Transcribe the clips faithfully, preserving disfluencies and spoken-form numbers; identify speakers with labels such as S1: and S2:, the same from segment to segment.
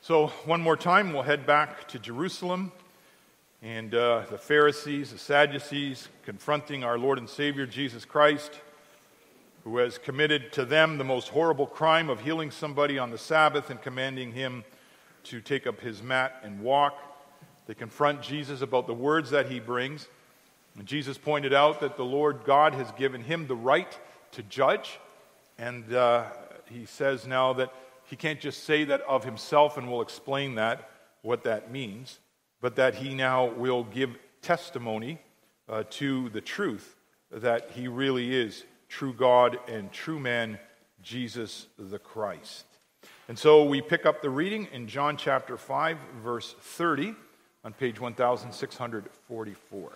S1: So one more time, we'll head back to Jerusalem, and uh, the Pharisees, the Sadducees, confronting our Lord and Savior Jesus Christ, who has committed to them the most horrible crime of healing somebody on the Sabbath and commanding him to take up his mat and walk. They confront Jesus about the words that he brings. And Jesus pointed out that the Lord God has given him the right to judge, and uh, he says now that he can't just say that of himself, and we'll explain that, what that means, but that he now will give testimony uh, to the truth that he really is true God and true man, Jesus the Christ. And so we pick up the reading in John chapter five, verse thirty, on page one thousand six hundred forty-four.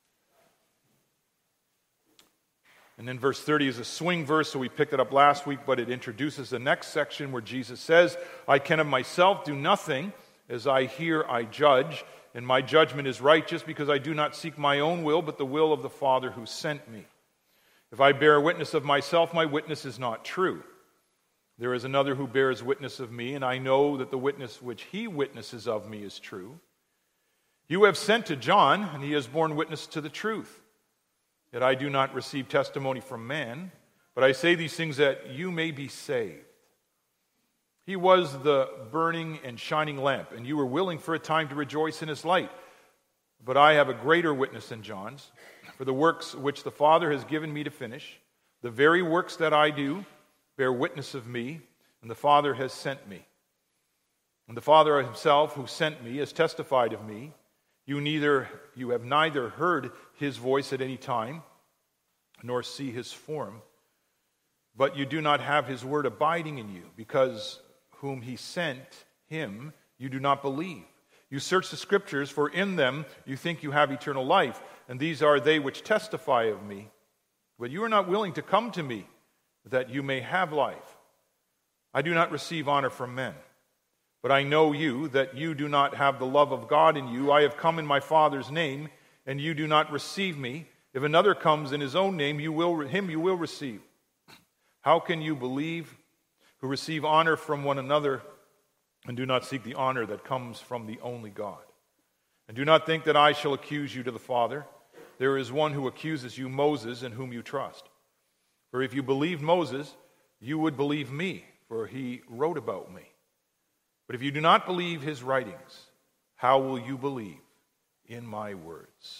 S1: And then verse thirty is a swing verse, so we picked it up last week, but it introduces the next section where Jesus says, I can of myself do nothing. As I hear, I judge, and my judgment is righteous because I do not seek my own will, but the will of the Father who sent me. If I bear witness of myself, my witness is not true. There is another who bears witness of me, and I know that the witness which he witnesses of me is true. You have sent to John, and he has borne witness to the truth. Yet I do not receive testimony from man, but I say these things that you may be saved. He was the burning and shining lamp, and you were willing for a time to rejoice in his light. But I have a greater witness than John's, for the works which the Father has given me to finish, the very works that I do, bear witness of me, and the Father has sent me. And the Father himself who sent me has testified of me. You neither you have neither heard his voice at any time, nor see his form, but you do not have his word abiding in you, because whom he sent, him you do not believe. You search the Scriptures, for in them you think you have eternal life, and these are they which testify of me. But you are not willing to come to me, that you may have life. I do not receive honor from men. But I know you, that you do not have the love of God in you. I have come in my Father's name, and you do not receive me. If another comes in his own name, you will him you will receive. How can you believe who receive honor from one another and do not seek the honor that comes from the only God? And do not think that I shall accuse you to the Father. There is one who accuses you, Moses, in whom you trust. For if you believed Moses, you would believe me, for he wrote about me. But if you do not believe his writings, how will you believe in my words?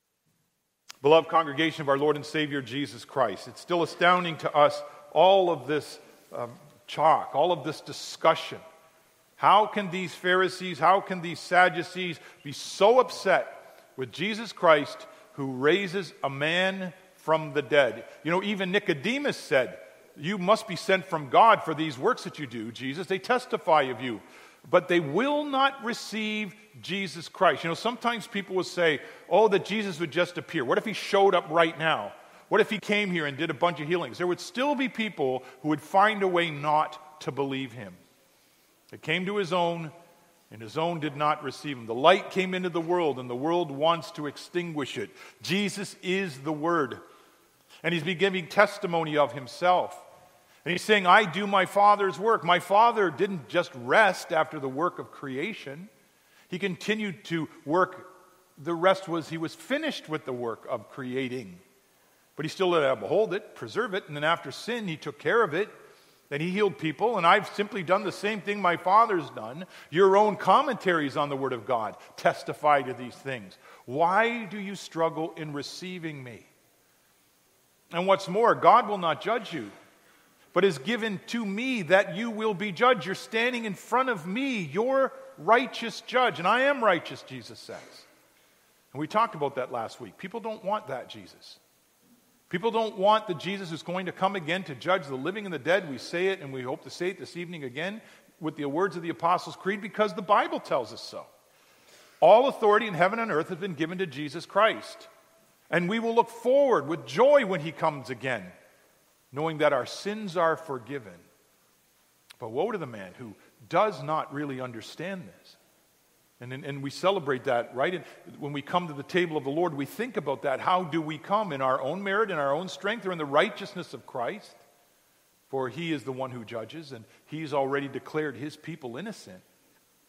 S1: Beloved congregation of our Lord and Savior Jesus Christ, it's still astounding to us, all of this um, talk, all of this discussion. How can these Pharisees, how can these Sadducees be so upset with Jesus Christ, who raises a man from the dead? You know, even Nicodemus said, you must be sent from God for these works that you do, Jesus. They testify of you. But they will not receive Jesus Christ. You know, sometimes people will say, oh, that Jesus would just appear. What if he showed up right now? What if he came here and did a bunch of healings? There would still be people who would find a way not to believe him. It came to his own, and his own did not receive him. The light came into the world, and the world wants to extinguish it. Jesus is the Word. And he's been giving testimony of himself. And he's saying, I do my Father's work. My Father didn't just rest after the work of creation. He continued to work. The rest was he was finished with the work of creating. But he still let it behold it, preserve it, and then after sin, he took care of it. Then he healed people, and I've simply done the same thing my Father's done. Your own commentaries on the Word of God testify to these things. Why do you struggle in receiving me? And what's more, God will not judge you, but is given to me that you will be judged. You're standing in front of me, your righteous judge. And I am righteous, Jesus says. And we talked about that last week. People don't want that Jesus. People don't want the Jesus who's going to come again to judge the living and the dead. We say it, and we hope to say it this evening again with the words of the Apostles' Creed, because the Bible tells us so. All authority in heaven and earth has been given to Jesus Christ. And we will look forward with joy when he comes again, knowing that our sins are forgiven. But woe to the man who does not really understand this. And, and, and we celebrate that, right? And when we come to the table of the Lord, we think about that. How do we come? In our own merit, in our own strength, or in the righteousness of Christ? For he is the one who judges, and he's already declared his people innocent.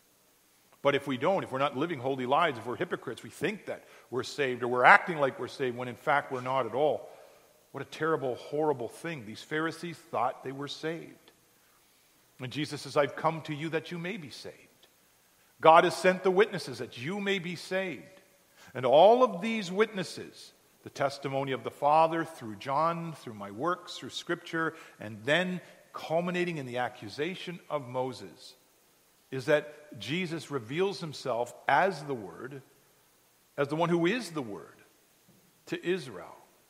S1: But if we don't, if we're not living holy lives, if we're hypocrites, we think that we're saved, or we're acting like we're saved when in fact we're not at all. What a terrible, horrible thing. These Pharisees thought they were saved. And Jesus says, I've come to you that you may be saved. God has sent the witnesses that you may be saved. And all of these witnesses, the testimony of the Father through John, through my works, through Scripture, and then culminating in the accusation of Moses, is that Jesus reveals himself as the Word, as the one who is the Word, to Israel.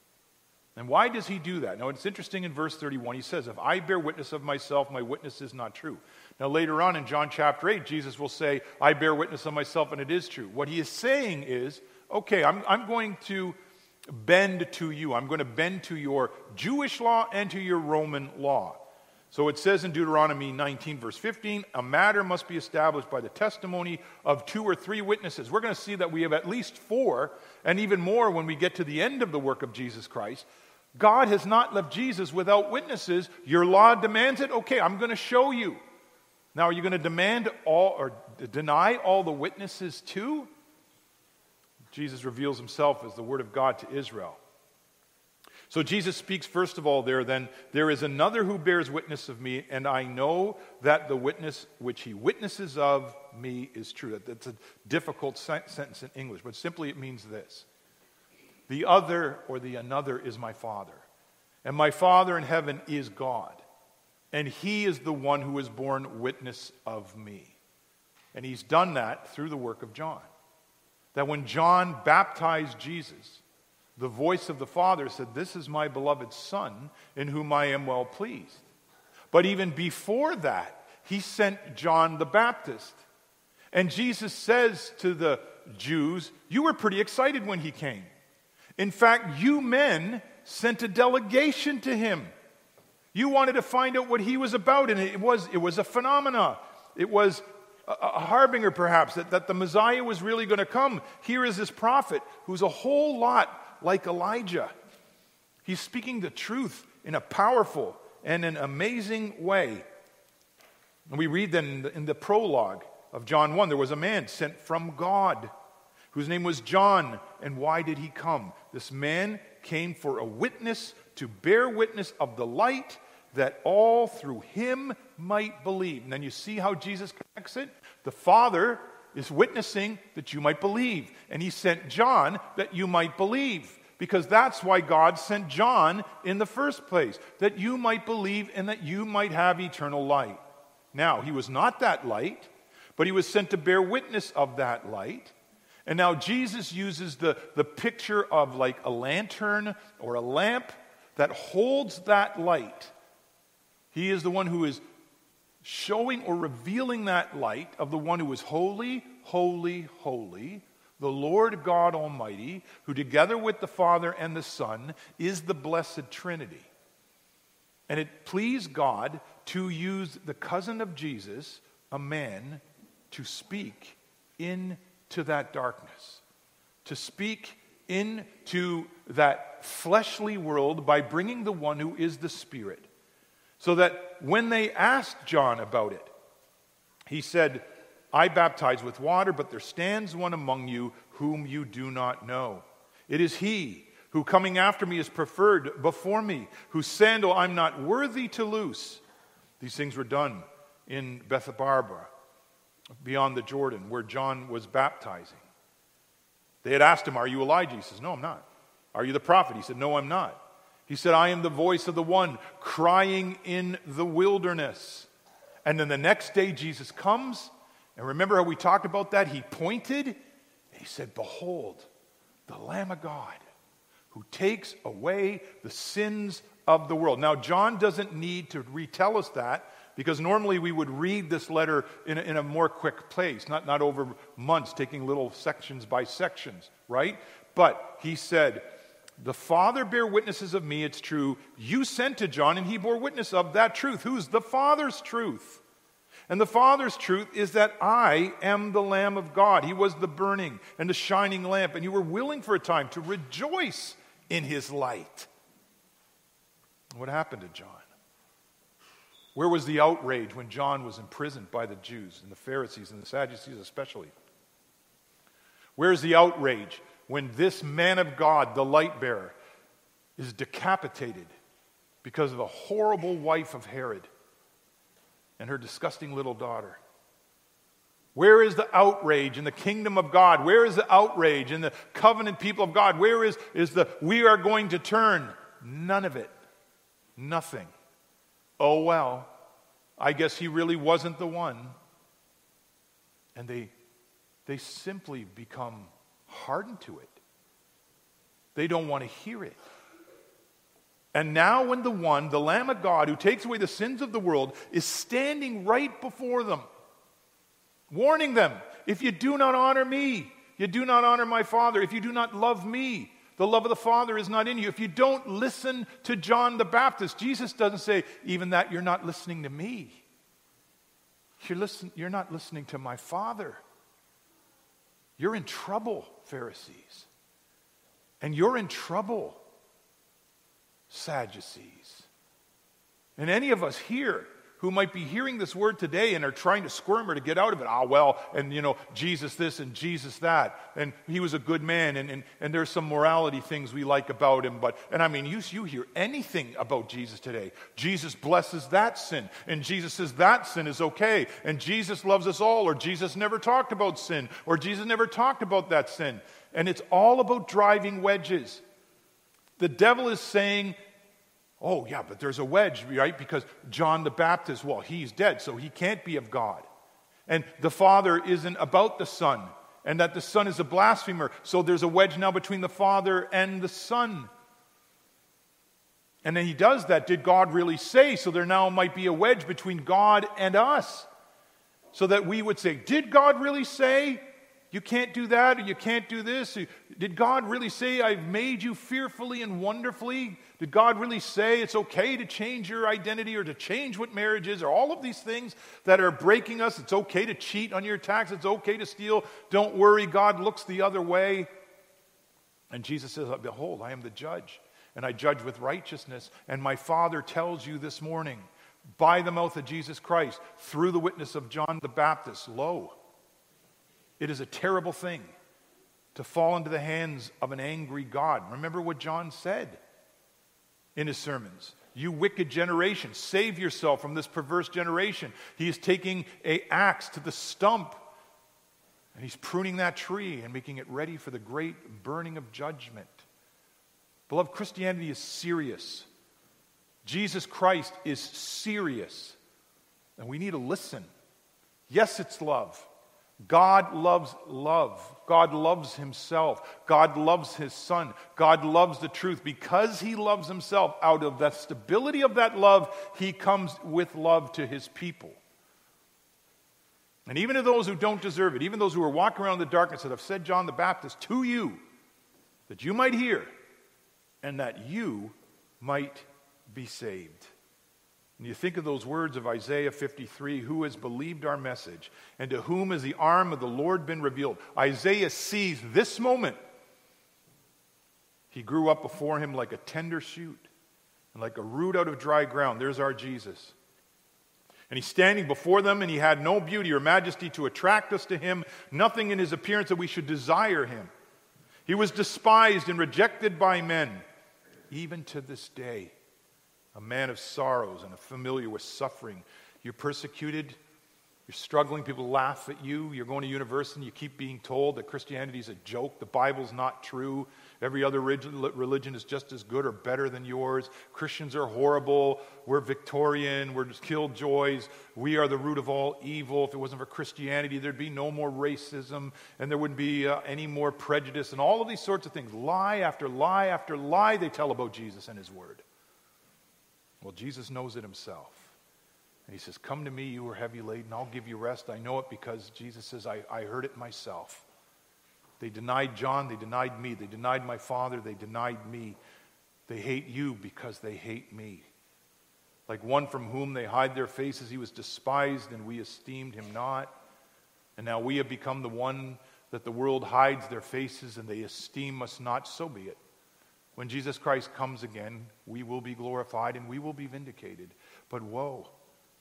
S1: And why does he do that? Now, it's interesting in verse thirty-one. He says, if I bear witness of myself, my witness is not true. Now, later on in John chapter eight, Jesus will say, I bear witness of myself, and it is true. What he is saying is, okay, I'm, I'm going to bend to you. I'm going to bend to your Jewish law and to your Roman law. So it says in Deuteronomy nineteen, verse fifteen, a matter must be established by the testimony of two or three witnesses. We're going to see that we have at least four, and even more when we get to the end of the work of Jesus Christ. God has not left Jesus without witnesses. Your law demands it. Okay, I'm going to show you. Now, are you going to demand all or deny all the witnesses too? Jesus reveals himself as the Word of God to Israel. So Jesus speaks first of all there, then, there is another who bears witness of me, and I know that the witness which he witnesses of me is true. That's a difficult sentence in English, but simply it means this. The other or the another is my Father, and my Father in heaven is God, and he is the one who has borne witness of me. And he's done that through the work of John. That when John baptized Jesus, the voice of the Father said, this is my beloved Son, in whom I am well pleased. But even before that, he sent John the Baptist. And Jesus says to the Jews, you were pretty excited when he came. In fact, you men sent a delegation to him. You wanted to find out what he was about, and it was, it was a phenomena. It was a, a harbinger, perhaps, that, that the Messiah was really going to come. Here is this prophet who's a whole lot like Elijah. He's speaking the truth in a powerful and an amazing way. And we read then in the, in the prologue of John one, there was a man sent from God whose name was John. And why did he come? This man came for a witness, to bear witness of the light, that all through him might believe. And then you see how Jesus connects it? The Father is witnessing that you might believe. And he sent John that you might believe. Because that's why God sent John in the first place. That you might believe and that you might have eternal light. Now, he was not that light, but he was sent to bear witness of that light. And now Jesus uses the, the picture of like a lantern or a lamp that holds that light. He is the one who is showing or revealing that light of the one who is holy, holy, holy, the Lord God Almighty, who together with the Father and the Son is the blessed Trinity. And it pleased God to use the cousin of Jesus, a man, to speak into that darkness, to speak into that fleshly world by bringing the one who is the Spirit. So that when they asked John about it, he said, I baptize with water, but there stands one among you whom you do not know. It is he who coming after me is preferred before me, whose sandal I'm not worthy to loose. These things were done in Bethabara, beyond the Jordan, where John was baptizing. They had asked him, are you Elijah? He says, no, I'm not. Are you the prophet? He said, no, I'm not. He said, I am the voice of the one crying in the wilderness. And then the next day Jesus comes, and remember how we talked about that? He pointed, and he said, behold, the Lamb of God, who takes away the sins of the world. Now, John doesn't need to retell us that, because normally we would read this letter in a, in a more quick pace, not, not over months, taking little sections by sections, right? But he said, the Father bear witnesses of me, it's true. You sent to John, and he bore witness of that truth. Who's the Father's truth? And the Father's truth is that I am the Lamb of God. He was the burning and the shining lamp, and you were willing for a time to rejoice in his light. What happened to John? Where was the outrage when John was imprisoned by the Jews and the Pharisees and the Sadducees especially? Where's the outrage when this man of God, the light bearer, is decapitated because of a horrible wife of Herod and her disgusting little daughter? Where is the outrage in the kingdom of God? Where is the outrage in the covenant people of God? Where is, is the we are going to turn? None of it. Nothing. Oh, well, I guess he really wasn't the one. And they, they simply become hardened to it. They don't want to hear it. And now when the one, the Lamb of God, who takes away the sins of the world, is standing right before them, warning them, if you do not honor me, you do not honor my Father. If you do not love me, the love of the Father is not in you. If you don't listen to John the Baptist, Jesus doesn't say, even that you're not listening to me. You're, listen, you're not listening to my Father. You're in trouble, Pharisees. And you're in trouble, Sadducees. And any of us here who might be hearing this word today and are trying to squirm or to get out of it. Ah, well, and you know, Jesus this and Jesus that. And he was a good man, and, and, and there's some morality things we like about him. But, and I mean, you, you hear anything about Jesus today. Jesus blesses that sin, and Jesus says that sin is okay. And Jesus loves us all, or Jesus never talked about sin, or Jesus never talked about that sin. And it's all about driving wedges. The devil is saying, oh, yeah, but there's a wedge, right? Because John the Baptist, well, he's dead, so he can't be of God. And the Father isn't about the Son, and that the Son is a blasphemer, so there's a wedge now between the Father and the Son. And then he does that. Did God really say? So there now might be a wedge between God and us. So that we would say, did God really say? You can't do that, or you can't do this. Did God really say, I've made you fearfully and wonderfully? Did God really say it's okay to change your identity or to change what marriage is, or all of these things that are breaking us? It's okay to cheat on your tax. It's okay to steal. Don't worry, God looks the other way. And Jesus says, behold, I am the judge, and I judge with righteousness. And my Father tells you this morning, by the mouth of Jesus Christ, through the witness of John the Baptist, lo, it is a terrible thing to fall into the hands of an angry God. Remember what John said in his sermons. You wicked generation, save yourself from this perverse generation. He is taking an axe to the stump, and he's pruning that tree and making it ready for the great burning of judgment. Beloved, Christianity is serious. Jesus Christ is serious, and we need to listen. Yes, it's love. God loves love. God loves himself. God loves his Son. God loves the truth. Because he loves himself, out of the stability of that love, he comes with love to his people. And even to those who don't deserve it, even those who are walking around in the darkness, that have said John the Baptist to you, that you might hear and that you might be saved. And you think of those words of Isaiah fifty-three, who has believed our message, and to whom has the arm of the Lord been revealed? Isaiah sees this moment. He grew up before him like a tender shoot, and like a root out of dry ground. There's our Jesus. And he's standing before them, and he had no beauty or majesty to attract us to him, nothing in his appearance that we should desire him. He was despised and rejected by men, even to this day. A man of sorrows and familiar with suffering. You're persecuted. You're struggling. People laugh at you. You're going to university and you keep being told that Christianity is a joke. The Bible's not true. Every other religion is just as good or better than yours. Christians are horrible. We're Victorian. We're just killjoys. We are the root of all evil. If it wasn't for Christianity, there'd be no more racism, and there wouldn't be uh, any more prejudice, and all of these sorts of things. Lie after lie after lie they tell about Jesus and his word. Well, Jesus knows it himself. And he says, come to me, you who are heavy laden, I'll give you rest. I know it because Jesus says, I, I heard it myself. They denied John, they denied me. They denied my Father, they denied me. They hate you because they hate me. Like one from whom they hide their faces, he was despised and we esteemed him not. And now we have become the one that the world hides their faces and they esteem us not. So be it. When Jesus Christ comes again, we will be glorified and we will be vindicated. But woe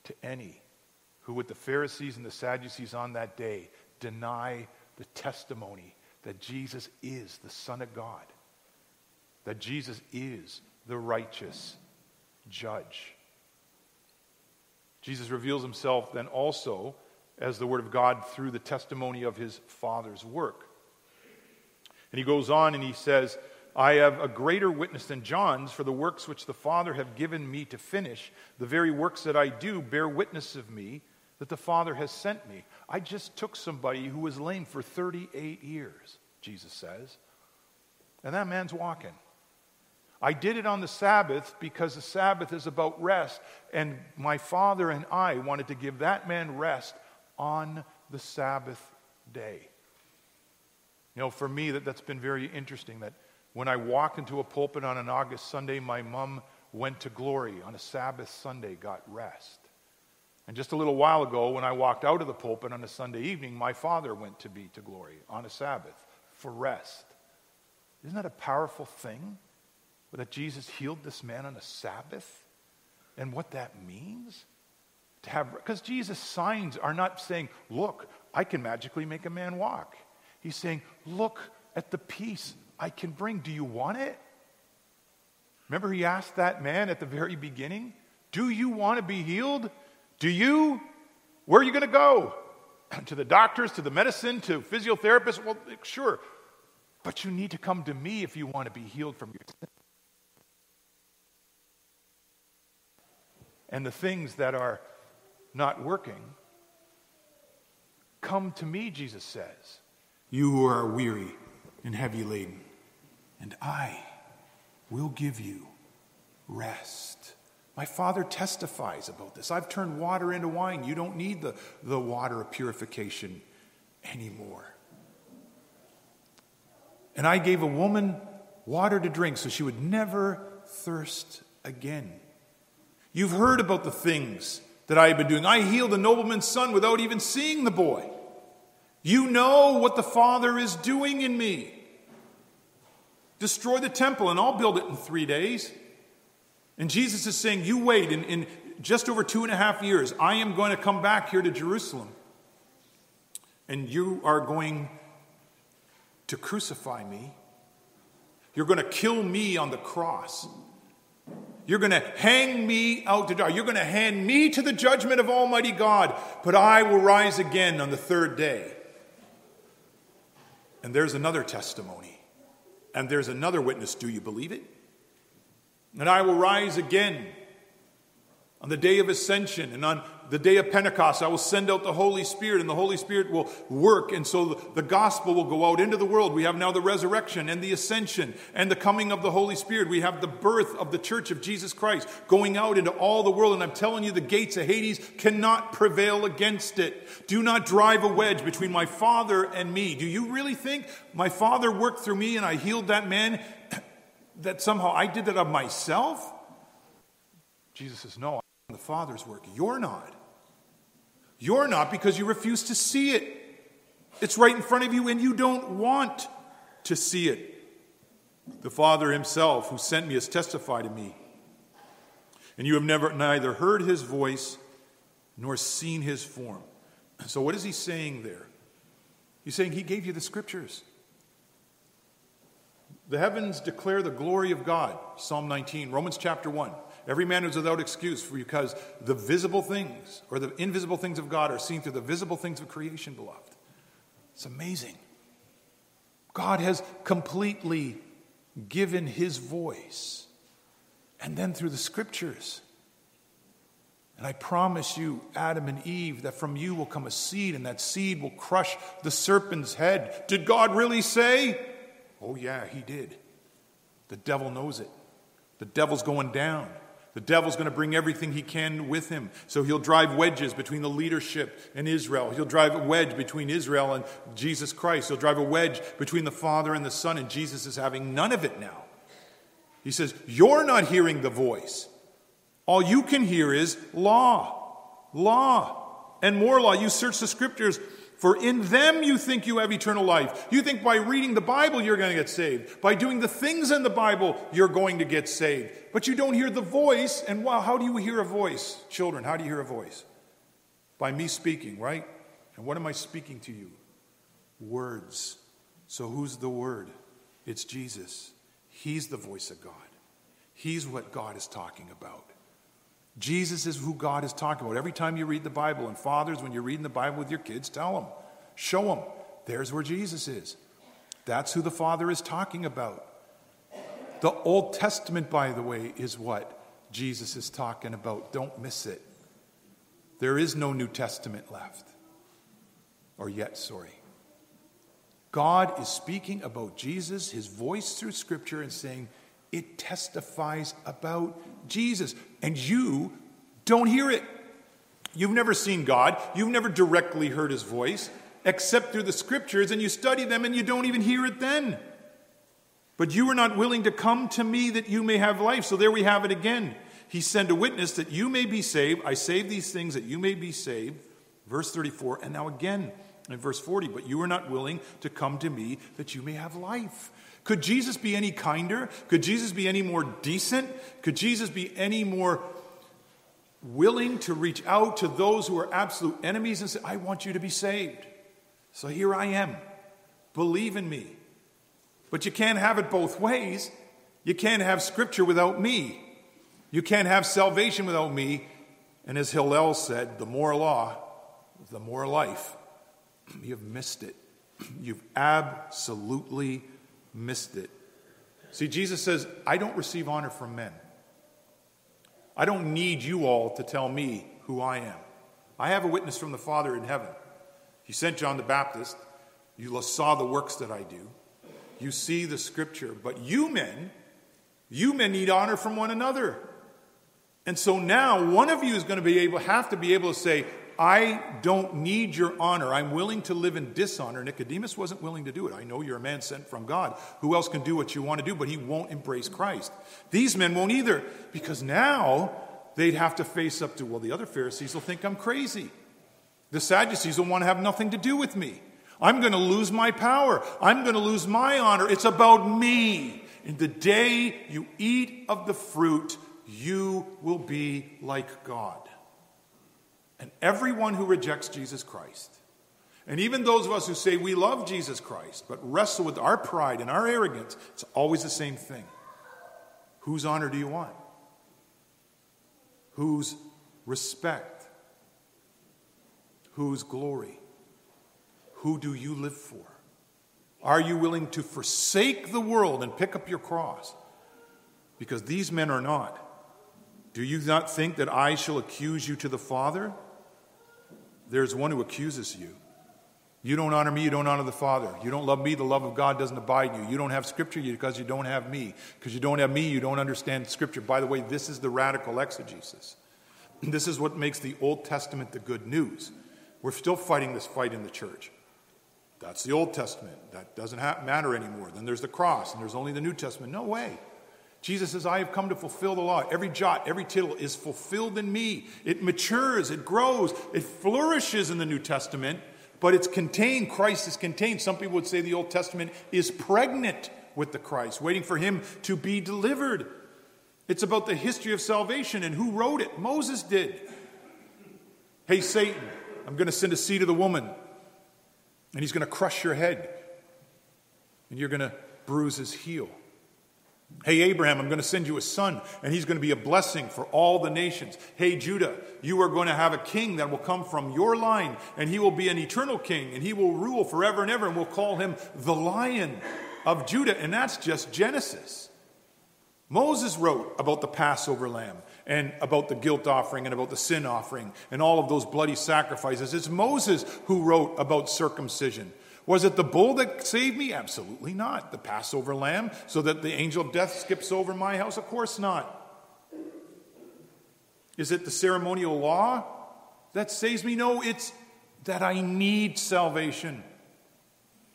S1: to any who, with the Pharisees and the Sadducees on that day, deny the testimony that Jesus is the Son of God, that Jesus is the righteous judge. Jesus reveals himself then also as the Word of God through the testimony of his Father's work. And he goes on and he says, I have a greater witness than John's, for the works which the Father have given me to finish, the very works that I do bear witness of me, that the Father has sent me. I just took somebody who was lame for thirty-eight years, Jesus says, and that man's walking. I did it on the Sabbath because the Sabbath is about rest, and my Father and I wanted to give that man rest on the Sabbath day. You know, for me, that, that's been very interesting, that when I walked into a pulpit on an August Sunday, my mom went to glory. On a Sabbath Sunday, got rest. And just a little while ago, when I walked out of the pulpit on a Sunday evening, my father went to be to glory on a Sabbath for rest. Isn't that a powerful thing? That Jesus healed this man on a Sabbath? And what that means? To have, because Jesus' signs are not saying, look, I can magically make a man walk. He's saying, look at the peace I can bring. Do you want it? Remember he asked that man at the very beginning, do you want to be healed? Do you? Where are you going to go? To the doctors, to the medicine, to physiotherapists? Well, sure. But you need to come to me if you want to be healed from your sin. And the things that are not working, come to me, Jesus says. You who are weary and heavy laden, and I will give you rest. My Father testifies about this. I've turned water into wine. You don't need the, the water of purification anymore. And I gave a woman water to drink so she would never thirst again. You've heard about the things that I have been doing. I healed a nobleman's son without even seeing the boy. You know what the Father is doing in me. Destroy the temple and I'll build it in three days. And Jesus is saying, you wait, in, in just over two and a half years, I am going to come back here to Jerusalem. And you are going to crucify me. You're going to kill me on the cross. You're going to hang me out to dry. You're going to hand me to the judgment of Almighty God. But I will rise again on the third day. And there's another testimony. And there's another witness. Do you believe it? And I will rise again on the day of ascension, and on the day of Pentecost I will send out the Holy Spirit, and the Holy Spirit will work, and so the gospel will go out into the world. We have now the resurrection and the ascension and the coming of the Holy Spirit. We have the birth of the church of Jesus Christ going out into all the world, and I'm telling you, the gates of Hades cannot prevail against it. Do not drive a wedge between my Father and me. Do you really think my Father worked through me and I healed that man, that somehow I did that of myself? Jesus says, no, I'm the Father's work. You're not. You're not because you refuse to see it. It's right in front of you and you don't want to see it. The Father himself who sent me has testified to me. And you have never neither heard his voice nor seen his form. So what is he saying there? He's saying he gave you the scriptures. The heavens declare the glory of God, Psalm nineteen, Romans chapter one. Every man is without excuse, because the visible things or the invisible things of God are seen through the visible things of creation, beloved. It's amazing. God has completely given his voice, and then through the scriptures. And I promise you, Adam and Eve, that from you will come a seed, and that seed will crush the serpent's head. Did God really say? Oh yeah, he did. The devil knows it. The devil's going down. The devil's going to bring everything he can with him. So he'll drive wedges between the leadership and Israel. He'll drive a wedge between Israel and Jesus Christ. He'll drive a wedge between the Father and the Son, and Jesus is having none of it now. He says, you're not hearing the voice. All you can hear is law. Law. and more law. You search the scriptures, for in them you think you have eternal life. You think by reading the Bible you're going to get saved. By doing the things in the Bible you're going to get saved. But you don't hear the voice. And wow, how do you hear a voice? Children, how do you hear a voice? By me speaking, right? And what am I speaking to you? Words. So who's the Word? It's Jesus. He's the voice of God. He's what God is talking about. Jesus is who God is talking about. Every time you read the Bible, and fathers, when you're reading the Bible with your kids, tell them, show them, there's where Jesus is. That's who the Father is talking about. The Old Testament, by the way, is what Jesus is talking about. Don't miss it. There is no New Testament left. Or yet, sorry. God is speaking about Jesus, his voice through Scripture, and saying, it testifies about Jesus. And you don't hear it. You've never seen God. You've never directly heard his voice, except through the Scriptures, and you study them and you don't even hear it then. But you are not willing to come to me that you may have life. So there we have it again. He sent a witness that you may be saved. I save these things that you may be saved. Verse thirty-four, and now again in verse forty, but you are not willing to come to me that you may have life. Could Jesus be any kinder? Could Jesus be any more decent? Could Jesus be any more willing to reach out to those who are absolute enemies and say, I want you to be saved. So here I am. Believe in me. But you can't have it both ways. You can't have Scripture without me. You can't have salvation without me. And as Hillel said, the more law, the more life. You've missed it. You've absolutely missed it. See, Jesus says, I don't receive honor from men. I don't need you all to tell me who I am. I have a witness from the Father in heaven. He sent John the Baptist. You saw the works that I do. You see the Scripture. But you men, you men need honor from one another. And so now one of you is going to be able, have to be able to say, I don't need your honor. I'm willing to live in dishonor. Nicodemus wasn't willing to do it. I know you're a man sent from God. Who else can do what you want to do? But he won't embrace Christ. These men won't either, because now they'd have to face up to, well, the other Pharisees will think I'm crazy. The Sadducees will want to have nothing to do with me. I'm going to lose my power. I'm going to lose my honor. It's about me. In the day you eat of the fruit, you will be like God. And everyone who rejects Jesus Christ, and even those of us who say we love Jesus Christ, but wrestle with our pride and our arrogance, it's always the same thing. Whose honor do you want? Whose respect? Whose glory? Who do you live for? Are you willing to forsake the world and pick up your cross? Because these men are not. Do you not think that I shall accuse you to the Father? There's one who accuses you. You don't honor me, you don't honor the Father. You don't love me, the love of God doesn't abide in you. You don't have Scripture because you don't have me. Because you don't have me, you don't understand Scripture. By the way, this is the radical exegesis. This is what makes the Old Testament the good news. We're still fighting this fight in the church. That's the Old Testament. That doesn't ha- matter anymore. Then there's the cross, and there's only the New Testament. No way. Jesus says, I have come to fulfill the law. Every jot, every tittle is fulfilled in me. It matures, it grows, it flourishes in the New Testament, but it's contained. Christ is contained. Some people would say the Old Testament is pregnant with the Christ, waiting for him to be delivered. It's about the history of salvation, and who wrote it? Moses did. Hey, Satan, I'm going to send a seed of the woman, and he's going to crush your head, and you're going to bruise his heel. Hey, Abraham, I'm going to send you a son, and he's going to be a blessing for all the nations. Hey, Judah, you are going to have a king that will come from your line, and he will be an eternal king, and he will rule forever and ever, and we'll call him the Lion of Judah. And that's just Genesis. Moses wrote about the Passover lamb, and about the guilt offering, and about the sin offering, and all of those bloody sacrifices. It's Moses who wrote about circumcision. Was it the bull that saved me? Absolutely not. The Passover lamb, so that the angel of death skips over my house? Of course not. Is it the ceremonial law that saves me? No, it's that I need salvation.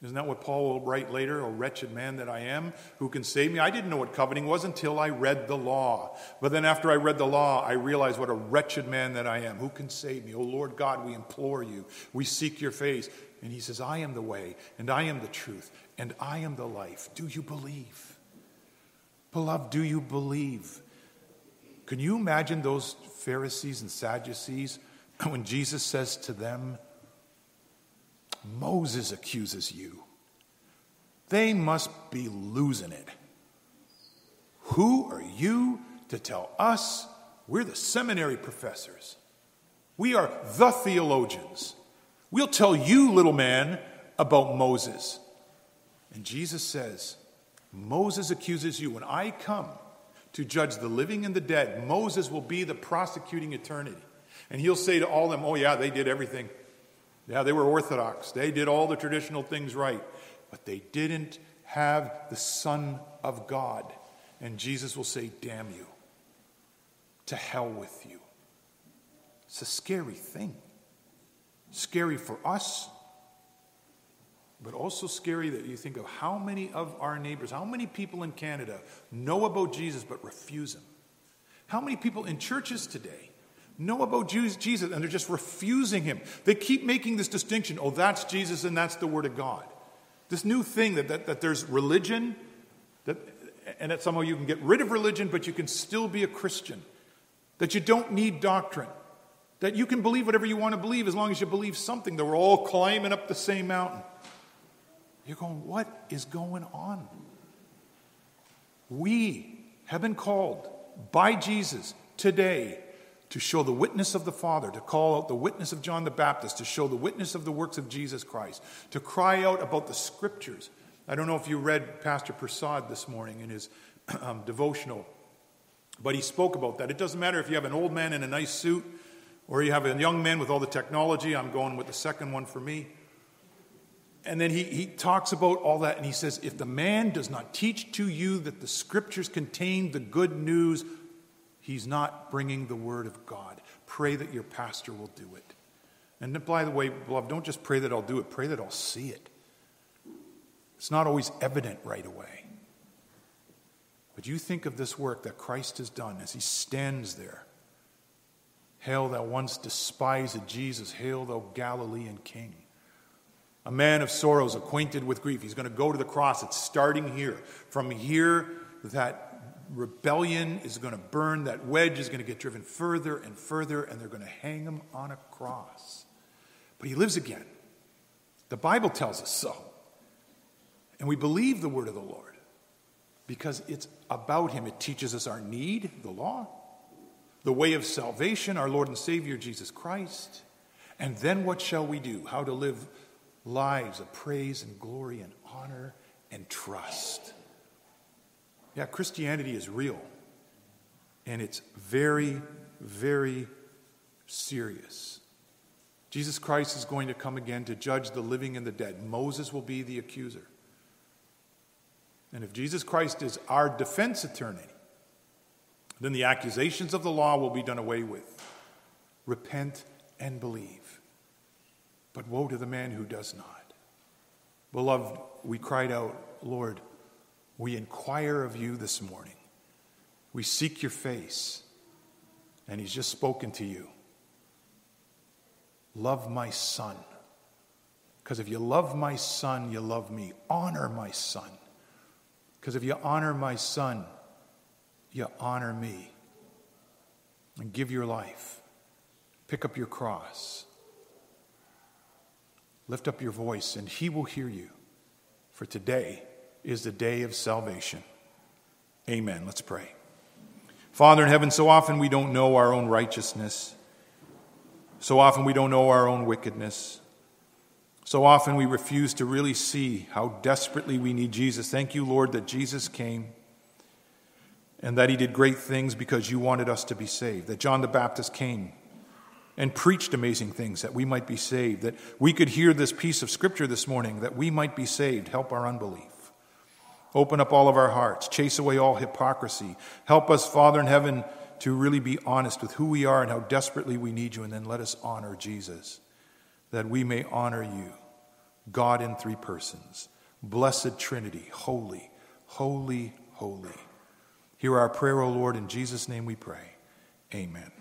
S1: Isn't that what Paul will write later? "O wretched man that I am, who can save me?" I didn't know what coveting was until I read the law. But then after I read the law, I realized what a wretched man that I am. Who can save me? "O Lord God, we implore you. We seek your face." And he says, "I am the way, and I am the truth, and I am the life." Do you believe? Beloved, do you believe? Can you imagine those Pharisees and Sadducees when Jesus says to them, "Moses accuses you"? They must be losing it. Who are you to tell us? We're the seminary professors. We are the theologians. We'll tell you, little man, about Moses. And Jesus says, Moses accuses you. When I come to judge the living and the dead, Moses will be the prosecuting eternity. And he'll say to all of them, "Oh yeah, they did everything. Yeah, they were orthodox. They did all the traditional things right. But they didn't have the Son of God." And Jesus will say, "Damn you. To hell with you." It's a scary thing. Scary for us, but also scary that you think of how many of our neighbors, how many people in Canada know about Jesus but refuse him. How many people in churches today know about Jesus and they're just refusing him. They keep making this distinction. Oh, that's Jesus and that's the Word of God. This new thing that, that, that there's religion, that, and that somehow you can get rid of religion, but you can still be a Christian. That you don't need doctrine. That you can believe whatever you want to believe as long as you believe something. That we're all climbing up the same mountain. You're going, what is going on? We have been called by Jesus today to show the witness of the Father, to call out the witness of John the Baptist, to show the witness of the works of Jesus Christ, to cry out about the Scriptures. I don't know if you read Pastor Prasad this morning in his um, devotional, but he spoke about that. It doesn't matter if you have an old man in a nice suit or you have a young man with all the technology. I'm going with the second one for me. And then he, he talks about all that, and he says, if the man does not teach to you that the Scriptures contain the good news, he's not bringing the Word of God. Pray that your pastor will do it. And by the way, beloved, don't just pray that I'll do it. Pray that I'll see it. It's not always evident right away. But you think of this work that Christ has done as he stands there. Hail thou once despised Jesus, hail thou Galilean King. A man of sorrows, acquainted with grief. He's going to go to the cross. It's starting here. From here, that rebellion is going to burn. That wedge is going to get driven further and further, and they're going to hang him on a cross. But he lives again. The Bible tells us so. And we believe the word of the Lord because it's about him. It teaches us our need, the law, the way of salvation, our Lord and Savior, Jesus Christ. And then what shall we do? How to live lives of praise and glory and honor and trust. Yeah, Christianity is real. And it's very, very serious. Jesus Christ is going to come again to judge the living and the dead. Moses will be the accuser. And if Jesus Christ is our defense attorney, then the accusations of the law will be done away with. Repent and believe. But woe to the man who does not. Beloved, we cried out, Lord, we inquire of you this morning. We seek your face. And he's just spoken to you. Love my son. Because if you love my son, you love me. Honor my son. Because if you honor my son, you honor me. And give your life. Pick up your cross. Lift up your voice, and he will hear you. For today is the day of salvation. Amen. Let's pray. Father in heaven, so often we don't know our own righteousness. So often we don't know our own wickedness. So often we refuse to really see how desperately we need Jesus. Thank you, Lord, that Jesus came and that he did great things because you wanted us to be saved. That John the Baptist came and preached amazing things that we might be saved. That we could hear this piece of Scripture this morning that we might be saved. Help our unbelief. Open up all of our hearts. Chase away all hypocrisy. Help us, Father in heaven, to really be honest with who we are and how desperately we need you. And then let us honor Jesus, that we may honor you. God in three persons, blessed Trinity, holy, holy, holy. Hear our prayer, O Lord. In Jesus' name we pray. Amen.